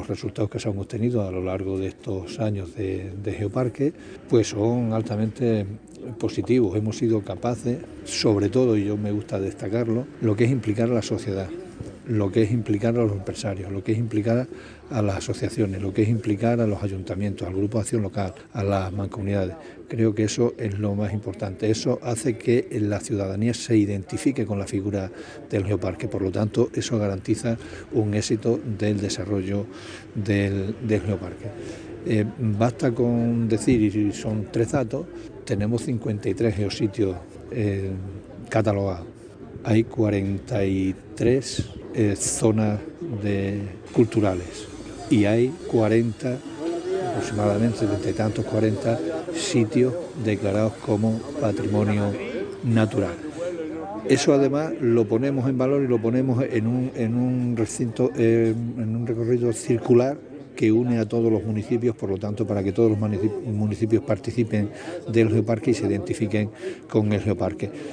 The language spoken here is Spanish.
resultados que se han obtenido a lo largo de estos años de Geoparque, pues son altamente positivos. Hemos sido capaces, sobre todo, y yo me gusta destacarlo, lo que es implicar a la sociedad, lo que es implicar a los empresarios, lo que es implicar a las asociaciones, lo que es implicar a los ayuntamientos, al grupo de acción local, a las mancomunidades. Creo que eso es lo más importante. Eso hace que la ciudadanía se identifique con la figura del Geoparque. Por lo tanto, eso garantiza un éxito del desarrollo del Geoparque. Basta con decir, y son 3 datos, tenemos 53 geositios catalogados. Hay 43 zonas culturales y hay 40, aproximadamente 30 y tantos, 40 sitios declarados como patrimonio natural. Eso además lo ponemos en valor y lo ponemos en un recinto, en un recorrido circular que une a todos los municipios, por lo tanto, para que todos los municipios participen del Geoparque y se identifiquen con el Geoparque.